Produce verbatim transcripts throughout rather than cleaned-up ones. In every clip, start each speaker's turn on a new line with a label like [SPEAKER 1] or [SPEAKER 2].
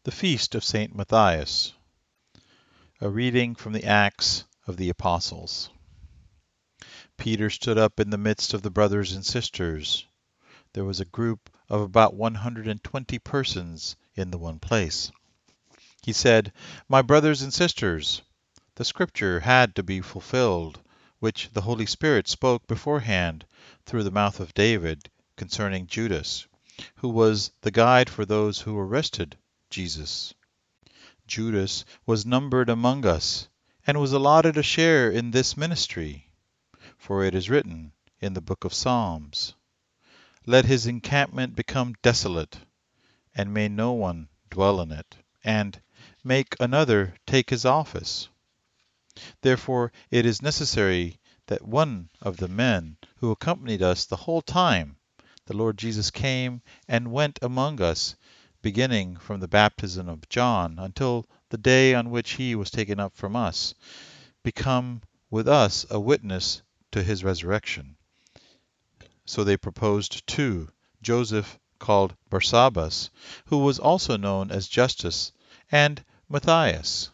[SPEAKER 1] The Feast of Saint Matthias. A reading from the Acts of the Apostles. Peter stood up in the midst of the brothers and sisters. There was a group of about one hundred and twenty persons in the one place. He said, "My brothers and sisters, the scripture had to be fulfilled, which the Holy Spirit spoke beforehand through the mouth of David concerning Judas, who was the guide for those who arrested Jesus. Judas was numbered among us, and was allotted a share in this ministry. For it is written in the book of Psalms, 'Let his encampment become desolate, and may no one dwell in it,' and 'make another take his office.' Therefore it is necessary that one of the men who accompanied us the whole time the Lord Jesus came and went among us, beginning from the baptism of John until the day on which he was taken up from us, become with us a witness to his resurrection." So they proposed two, Joseph called Barsabas, who was also known as Justus, and Matthias.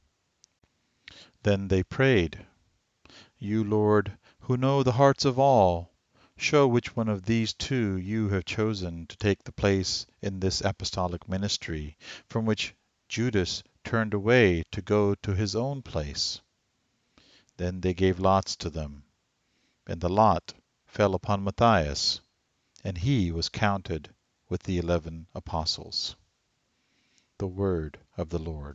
[SPEAKER 1] Then they prayed, "You, Lord, who know the hearts of all, show which one of these two you have chosen to take the place in this apostolic ministry, from which Judas turned away to go to his own place." Then they gave lots to them, and the lot fell upon Matthias, and he was counted with the eleven apostles. The word of the Lord.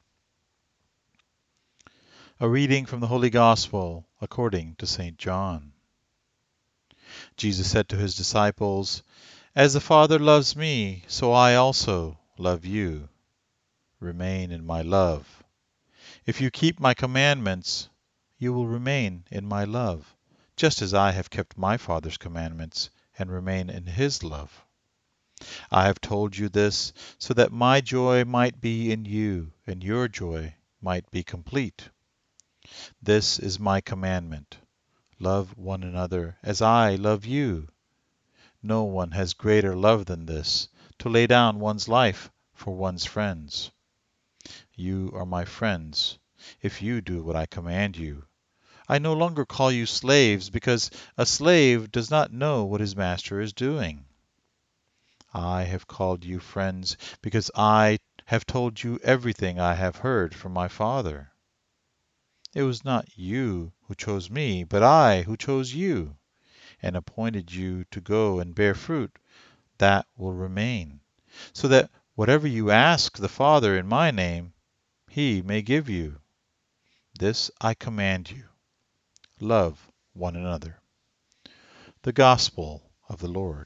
[SPEAKER 1] A reading from the Holy Gospel according to Saint John. Jesus said to his disciples, "As the Father loves me, so I also love you. Remain in my love. If you keep my commandments, you will remain in my love, just as I have kept my Father's commandments and remain in his love. I have told you this so that my joy might be in you and your joy might be complete. This is my commandment: love one another as I love you. No one has greater love than this, to lay down one's life for one's friends. You are my friends, if you do what I command you. I no longer call you slaves, because a slave does not know what his master is doing. I have called you friends, because I have told you everything I have heard from my Father. It was not you who chose me, but I who chose you, and appointed you to go and bear fruit that will remain, so that whatever you ask the Father in my name, he may give you. This I command you: love one another." The Gospel of the Lord.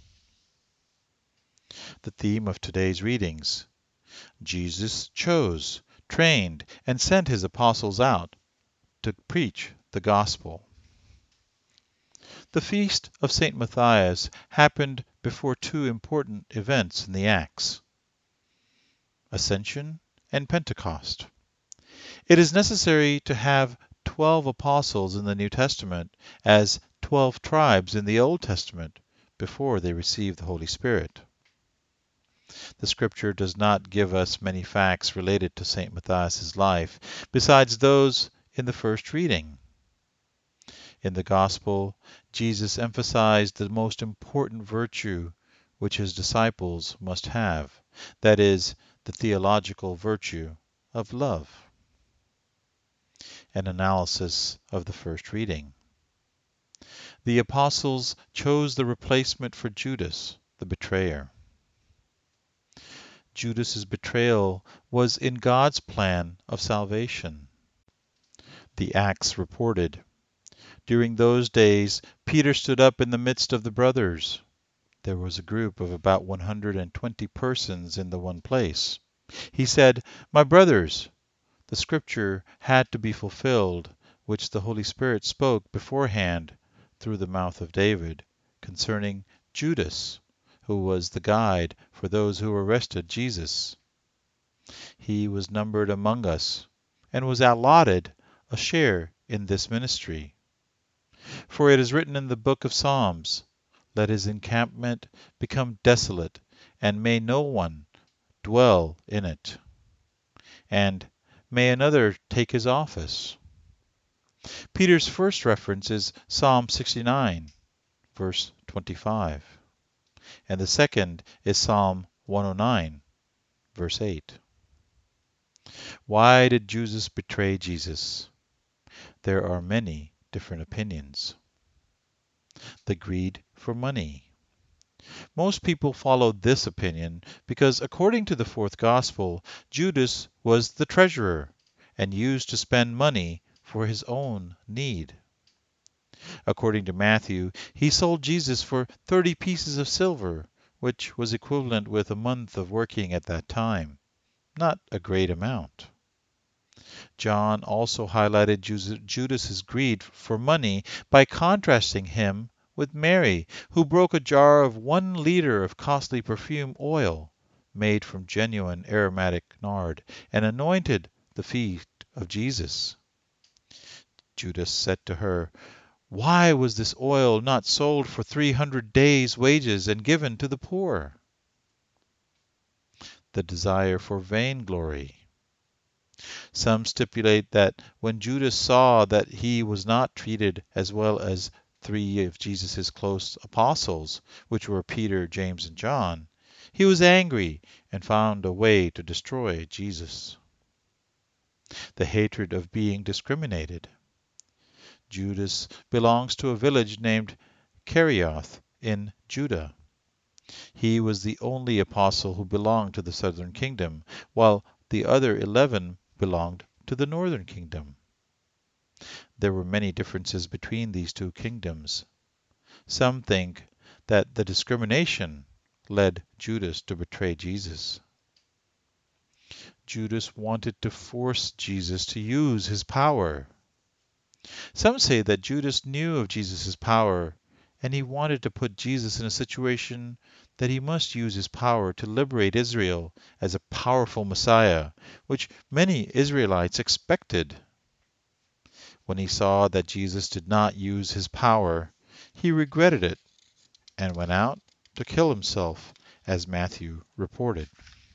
[SPEAKER 1] The theme of today's readings: Jesus chose, trained, and sent his apostles out to preach the gospel. The feast of Saint Matthias happened before two important events in the Acts: Ascension and Pentecost. It is necessary to have twelve apostles in the New Testament, as twelve tribes in the Old Testament, before they receive the Holy Spirit. The Scripture does not give us many facts related to Saint Matthias' life, besides those in the first reading. In the Gospel, Jesus emphasized the most important virtue which his disciples must have, that is, the theological virtue of love. An analysis of the first reading. The apostles chose the replacement for Judas, the betrayer. Judas's betrayal was in God's plan of salvation. The Acts reported, "During those days Peter stood up in the midst of the brothers." There was a group of about one hundred and twenty persons in the one place. He said, "My brothers, the scripture had to be fulfilled, which the Holy Spirit spoke beforehand through the mouth of David, concerning Judas, who was the guide for those who arrested Jesus. He was numbered among us, and was allotted a share in this ministry. For it is written in the book of Psalms, 'Let his encampment become desolate, and may no one dwell in it? And may another take his office? Peter's first reference is Psalm sixty-nine, verse twenty-five, and the second is Psalm one oh nine, verse eight. Why did Judas betray Jesus? There are many different opinions. The greed for money. Most people follow this opinion because, according to the fourth gospel, Judas was the treasurer and used to spend money for his own need. According to Matthew, he sold Jesus for thirty pieces of silver, which was equivalent with a month of working at that time. Not a great amount. John also highlighted Judas's greed for money by contrasting him with Mary, who broke a jar of one liter of costly perfume oil made from genuine aromatic nard and anointed the feet of Jesus. Judas said to her, "Why was this oil not sold for three hundred days' wages and given to the poor?" The desire for vainglory. Some stipulate that when Judas saw that he was not treated as well as three of Jesus' close apostles, which were Peter, James, and John, he was angry and found a way to destroy Jesus. The hatred of being discriminated. Judas belongs to a village named Kerioth in Judah. He was the only apostle who belonged to the southern kingdom, while the other eleven belonged to the northern kingdom. There were many differences between these two kingdoms. Some think that the discrimination led Judas to betray Jesus. Judas wanted to force Jesus to use his power. Some say that Judas knew of Jesus' power, and he wanted to put Jesus in a situation that he must use his power to liberate Israel as a powerful Messiah, which many Israelites expected. When he saw that Jesus did not use his power, he regretted it and went out to kill himself, as Matthew reported.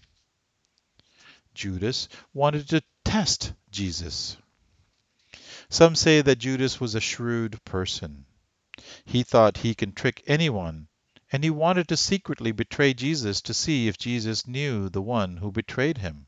[SPEAKER 1] Judas wanted to test Jesus. Some say that Judas was a shrewd person. He thought he can trick anyone, and he wanted to secretly betray Jesus to see if Jesus knew the one who betrayed him.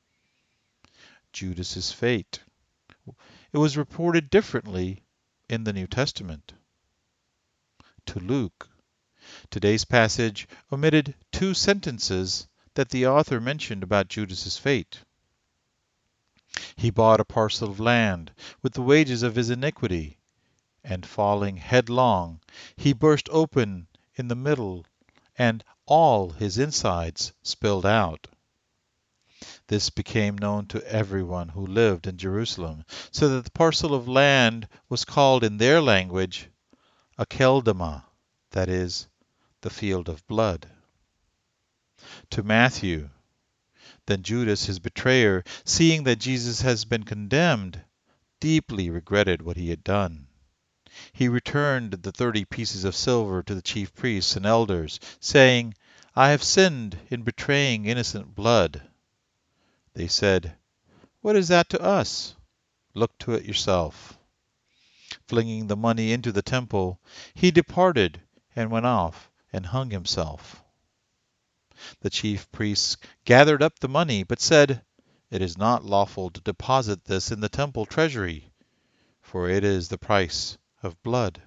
[SPEAKER 1] Judas's fate. It was reported differently in the New Testament. To Luke. Today's passage omitted two sentences that the author mentioned about Judas's fate. He bought a parcel of land with the wages of his iniquity, and falling headlong, he burst open in the middle, and all his insides spilled out. This became known to everyone who lived in Jerusalem, so that the parcel of land was called in their language Akeldama, that is, the field of blood. To Matthew. Then Judas, his betrayer, seeing that Jesus has been condemned, deeply regretted what he had done. He returned the thirty pieces of silver to the chief priests and elders, saying, "I have sinned in betraying innocent blood." They said, "What is that to us? Look to it yourself." Flinging the money into the temple, he departed and went off and hung himself. The chief priests gathered up the money, but said, "It is not lawful to deposit this in the temple treasury, for it is the price of blood."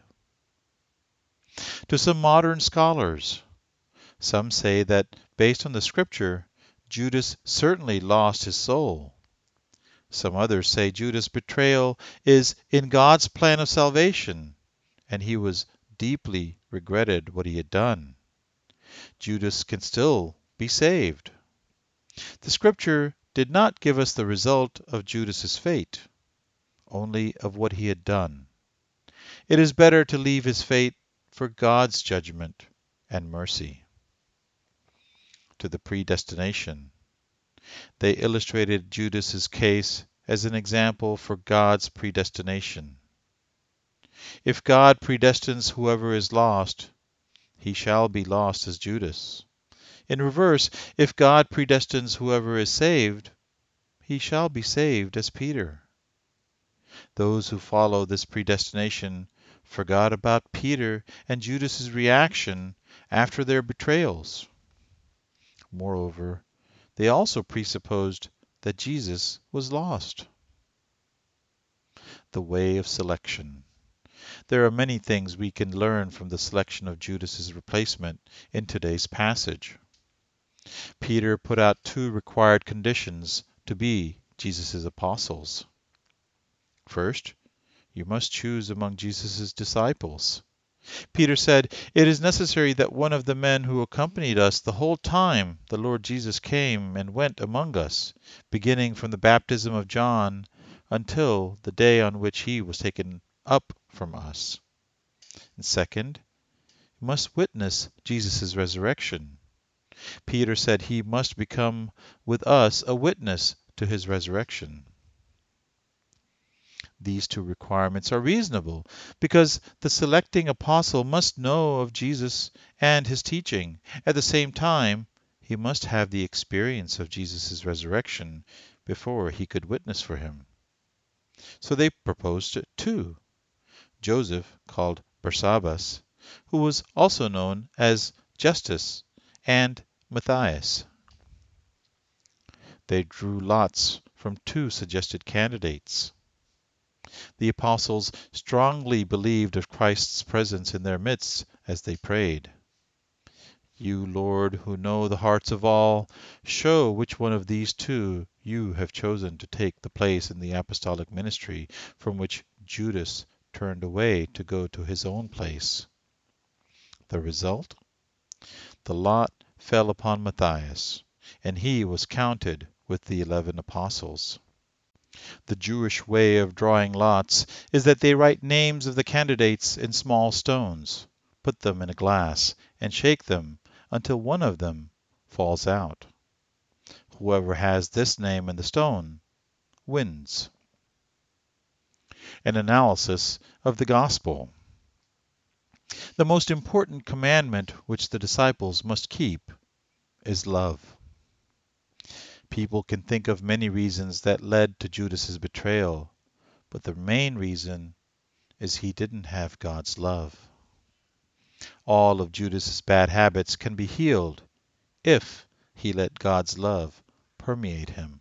[SPEAKER 1] To some modern scholars, some say that, based on the scripture, Judas certainly lost his soul. Some others say Judas' betrayal is in God's plan of salvation, and he was deeply regretted what he had done. Judas can still be saved. The scripture did not give us the result of Judas's fate, only of what he had done. It is better to leave his fate for God's judgment and mercy. To the predestination. They illustrated Judas's case as an example for God's predestination. If God predestines whoever is lost, he shall be lost as Judas. In reverse, if God predestines whoever is saved, he shall be saved as Peter. Those who follow this predestination forgot about Peter and Judas's reaction after their betrayals. Moreover, they also presupposed that Jesus was lost. The way of selection. There are many things we can learn from the selection of Judas's replacement in today's passage. Peter put out two required conditions to be Jesus' apostles. First, you must choose among Jesus' disciples. Peter said, "It is necessary that one of the men who accompanied us the whole time the Lord Jesus came and went among us, beginning from the baptism of John until the day on which he was taken up from us. And second, you must witness Jesus' resurrection." Peter said he must become with us a witness to his resurrection. These two requirements are reasonable because the selecting apostle must know of Jesus and his teaching. At the same time, he must have the experience of Jesus' resurrection before he could witness for him. So they proposed two. Joseph, called Barsabbas, who was also known as Justus, and Matthias. They drew lots from two suggested candidates. The apostles strongly believed of Christ's presence in their midst as they prayed. You, Lord, who know the hearts of all, show which one of these two you have chosen to take the place in the apostolic ministry from which Judas turned away to go to his own place. The result? The lot fell upon Matthias, and he was counted with the eleven apostles. The Jewish way of drawing lots is that they write names of the candidates in small stones, put them in a glass, and shake them until one of them falls out. Whoever has this name in the stone wins. An analysis of the Gospel. The most important commandment which the disciples must keep is love. People can think of many reasons that led to Judas's betrayal, but the main reason is he didn't have God's love. All of Judas's bad habits can be healed if he let God's love permeate him.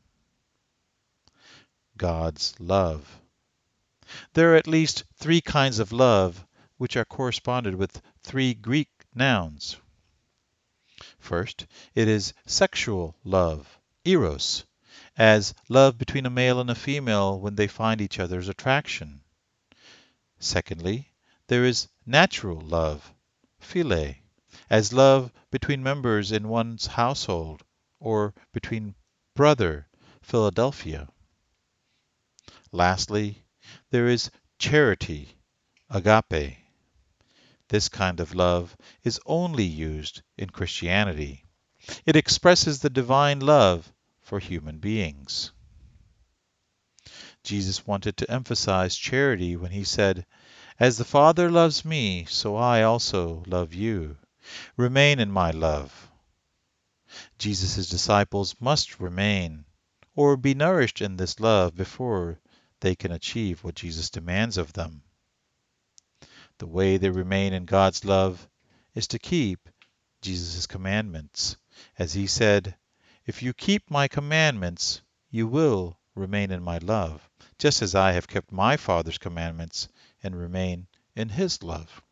[SPEAKER 1] God's love. There are at least three kinds of love which are corresponded with three Greek nouns. First, it is sexual love, eros, as love between a male and a female when they find each other's attraction. Secondly, there is natural love, philia, as love between members in one's household, or between brother, Philadelphia. Lastly, there is charity, agape. This kind of love is only used in Christianity. It expresses the divine love for human beings. Jesus wanted to emphasize charity when he said, "As the Father loves me, so I also love you. Remain in my love." Jesus' disciples must remain, or be nourished in this love before they can achieve what Jesus demands of them. The way they remain in God's love is to keep Jesus' commandments. As he said, "If you keep my commandments, you will remain in my love, just as I have kept my Father's commandments and remain in his love."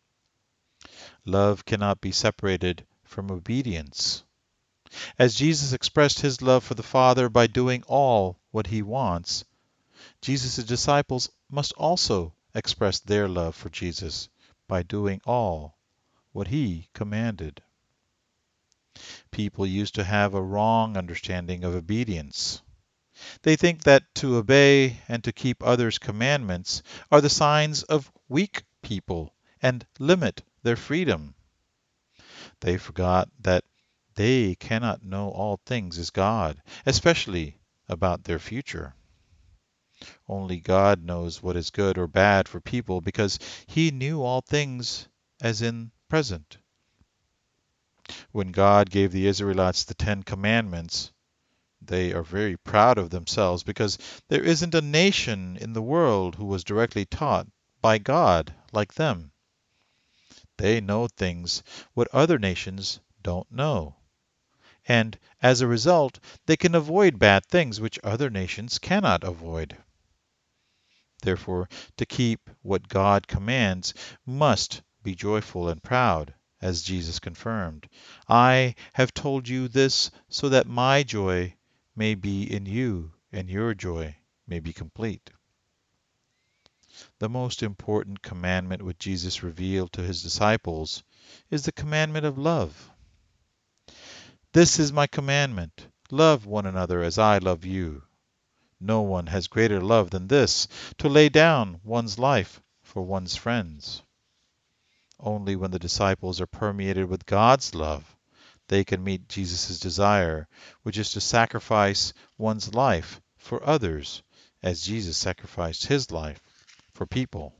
[SPEAKER 1] Love cannot be separated from obedience. As Jesus expressed his love for the Father by doing all what he wants, Jesus' disciples must also express their love for Jesus by doing all what he commanded. People used to have a wrong understanding of obedience. They think that to obey and to keep others' commandments are the signs of weak people and limit their freedom. They forgot that they cannot know all things as God, especially about their future. Only God knows what is good or bad for people because he knew all things as in present. When God gave the Israelites the Ten Commandments, they are very proud of themselves because there isn't a nation in the world who was directly taught by God like them. They know things what other nations don't know. And as a result, they can avoid bad things which other nations cannot avoid. Therefore, to keep what God commands must be joyful and proud, as Jesus confirmed. I have told you this so that my joy may be in you and your joy may be complete. The most important commandment which Jesus revealed to his disciples is the commandment of love. This is my commandment: love one another as I love you. No one has greater love than this, to lay down one's life for one's friends. Only when the disciples are permeated with God's love, they can meet Jesus' desire, which is to sacrifice one's life for others, as Jesus sacrificed his life for people.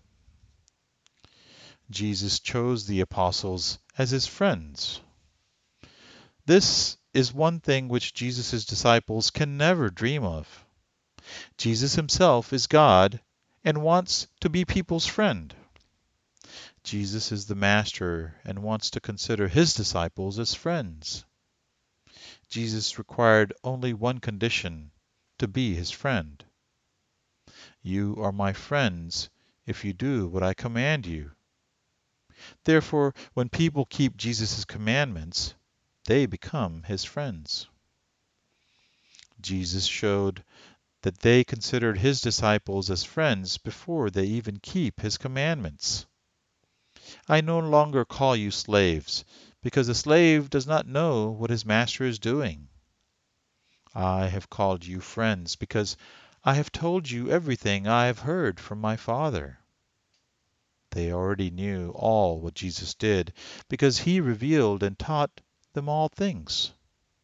[SPEAKER 1] Jesus chose the apostles as his friends. This is one thing which Jesus' disciples can never dream of. Jesus himself is God and wants to be people's friend. Jesus is the master and wants to consider his disciples as friends. Jesus required only one condition: to be his friend. You are my friends if you do what I command you. Therefore, when people keep Jesus' commandments, they become his friends. Jesus showed that they considered his disciples as friends before they even keep his commandments. I no longer call you slaves, because a slave does not know what his master is doing. I have called you friends, because I have told you everything I have heard from my Father. They already knew all what Jesus did, because he revealed and taught them all things.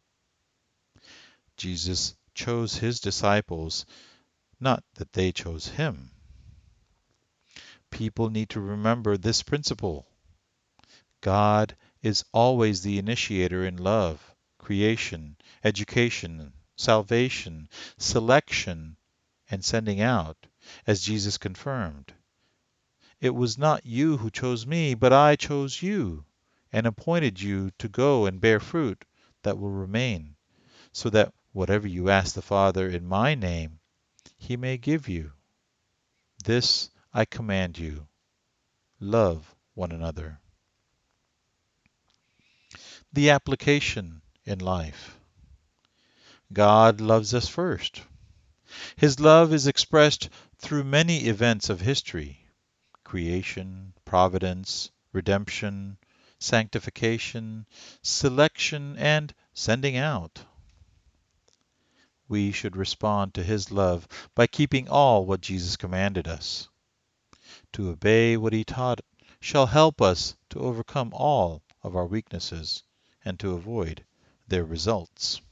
[SPEAKER 1] Jesus chose his disciples, not that they chose him. People need to remember this principle. God is always the initiator in love, creation, education, salvation, selection, and sending out, as Jesus confirmed. It was not you who chose me, but I chose you, and appointed you to go and bear fruit that will remain, so that whatever you ask the Father in my name, he may give you. This I command you: love one another. The application in life. God loves us first. His love is expressed through many events of history: creation, providence, redemption, sanctification, selection, and sending out. We should respond to his love by keeping all what Jesus commanded us. To obey what he taught shall help us to overcome all of our weaknesses and to avoid their results.